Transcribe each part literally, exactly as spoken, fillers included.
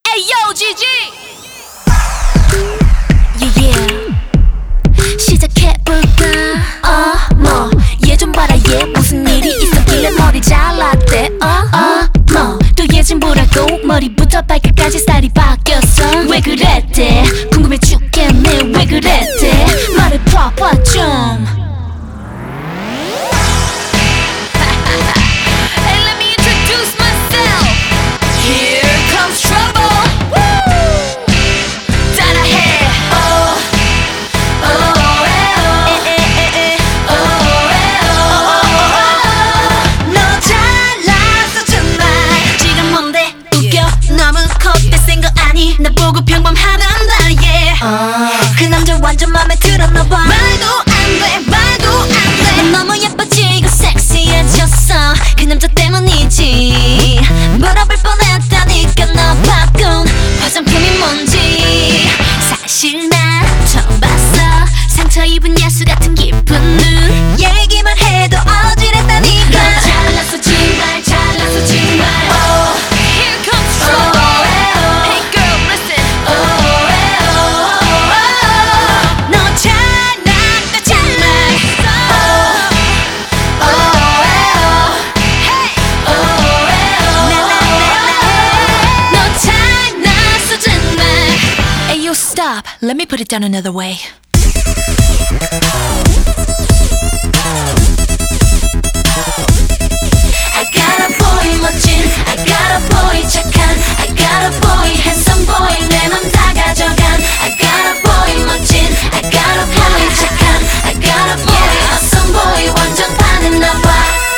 에이요 지지 yeah, yeah. 시작해볼까 어머 얘 좀 봐라 얘 무슨 일이 있었길래 머리 잘랐대 어머 또 얘 좀 보라고 머리부터 발끝까지 스타일이 바뀌었어 왜 그랬대 궁금해 죽겠네 왜 그랬대 말해봐봐 좀 나 보고 평범하단다 yeah uh. 그 남자 완전 맘에 들었나봐 말도 안돼 말도 안돼 넌 너무 예뻐지고 섹시해졌어 그 남자 때문이지 물어볼 뻔했다니까 너 바꾼 화장품이 뭔지 사실 난 처음 봤어 상처 입은 야수 같은 기쁜 눈 얘기만 해도 어지럽다니까 너 잘났어 정말 잘났어 정말 oh. Here comes trouble oh. Stop. Let me put it down another way. I got a boy 멋진 I got a boy 착한 I got a boy handsome boy 내 맘 다 가져간 I got a boy 멋진 I got a boy 착한 I got a boy awesome boy 완전 반했나봐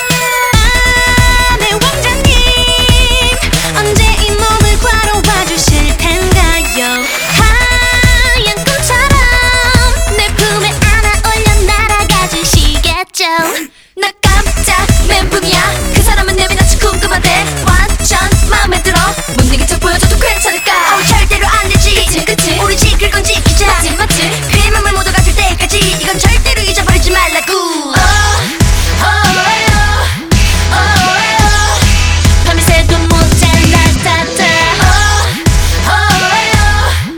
아, 내 왕자님 언제 이 몸을 과로 봐주실 텐가요 나 깜짝 멘붕이야 그 사람은 내 미나치 궁금한데 완전 마음에 들어 못 이긴 척 보여줘도 괜찮을까 어 절대로 안 되지 그치 그치 우리 지킬 건 지키자 맞지 맞지 그의 맘을 모두 가질 때까지 이건 절대로 잊어버리지 말라고 oh, oh, oh, oh, 밤새도 모자라 따따 oh, oh,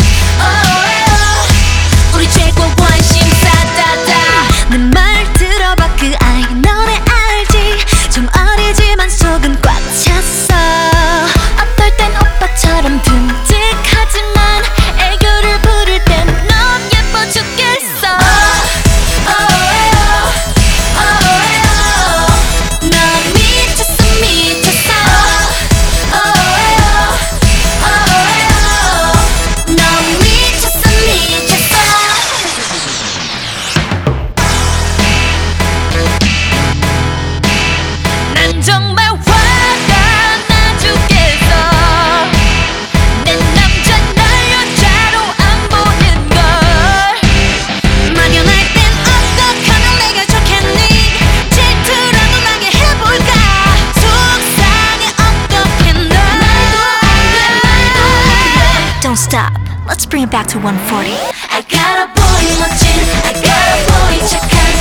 oh, 우리 최고 관심사 따따 내 말 들어봐 그 아이 너네 알지 좀 어리지만 속은 꽉 찼어 어떨 땐 오빠처럼 듬직하지만 애교를 부릴 땐 넌 예뻐 죽겠어 oh, oh, oh, oh, oh. 넌 미쳤어 미쳤어 oh, oh, oh, oh. 넌 미쳤어 미쳤어 난 정말 화가 나 죽겠어 내 남자 날 여자로 안 보는 걸 막연할 땐 어떡하면 내가 좋겠니 질투라도 나게 해볼까 속상해 어떡해 너 말도 안돼 말도 안돼 Don't stop, let's bring it back to one forty I got a boy 멋진 I got a boy 착한